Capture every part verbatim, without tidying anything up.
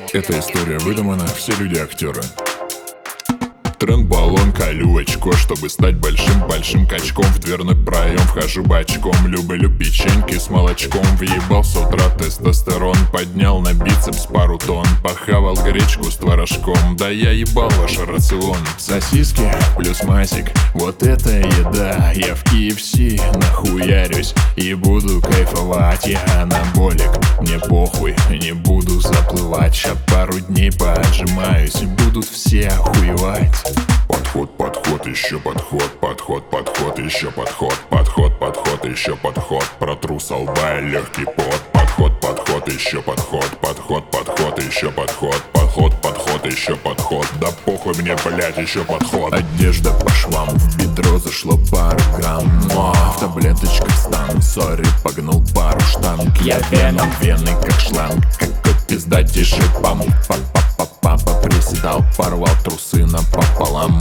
Эта история выдумана, все люди актеры. Тренд, баллон, колю очко, чтобы стать большим-большим качком. В дверной проем вхожу бочком. Люблю печеньки с молочком. Въебал с утра тестостерон. Поднял на бицепс пару тонн. Похавал гречку с творожком. Да я ебал ваш рацион. Сосиски плюс масик, вот это еда. Я в кей эф си нахуярюсь и буду кайфовать. Я анаболик, мне похуй, не буду заплывать. Ща пару дней поотжимаюсь и будут все охуевать. Подход, подход, еще подход, подход, подход, еще подход, подход, подход, еще подход. Протру со лба легкий пот. Подход, подход, еще подход, подход, подход, еще подход, подход, подход, еще подход. Да похуй мне, блять, еще подход. Одежда по швам, в бедро зашло пару грамм. Но в таблеточках стану, сори, погнул пару штанг. Я веном, вены как шланг, какой пиздатейший памп. Папа приседал, порвал трусы напополам.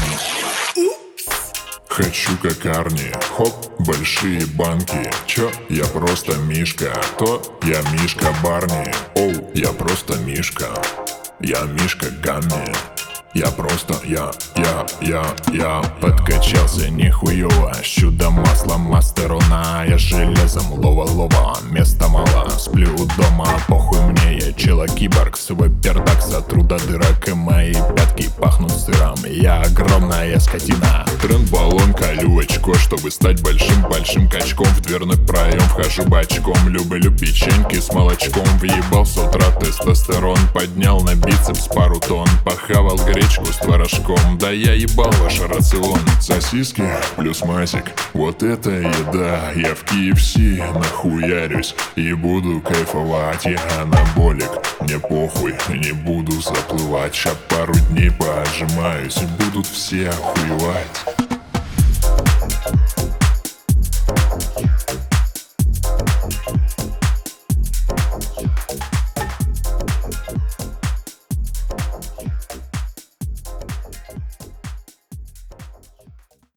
Хочу как Арни, хоп, большие банки. Чё? Я просто Мишка. То я Мишка Барни. Оу, я просто Мишка. Я Мишка Гамми. Я просто, я, я, я, я подкачался нихуево. Чудо масло мастерона. Я железом лова-лова, места мало, сплю дома. Похуй мне, я чела-киборг. Свой пердак сотру до дырок. И мои пятки пахнут сыром. Я огромная скотина. Тренд, баллон, колю очко, чтобы стать большим-большим качком. В дверной проем вхожу бочком. Люблю печеньки с молочком. Въебал с утра тестостерон. Поднял на бицепс пару тонн. Похавал гречку с творожком. Да я ебал ваш рацион. Сосиски плюс масик, вот это еда. Я в кей эф си нахуярюсь и буду кайфовать. Я анаболик, мне похуй, не буду заплывать. Ща пару дней поотжимаюсь и будут все охуевать.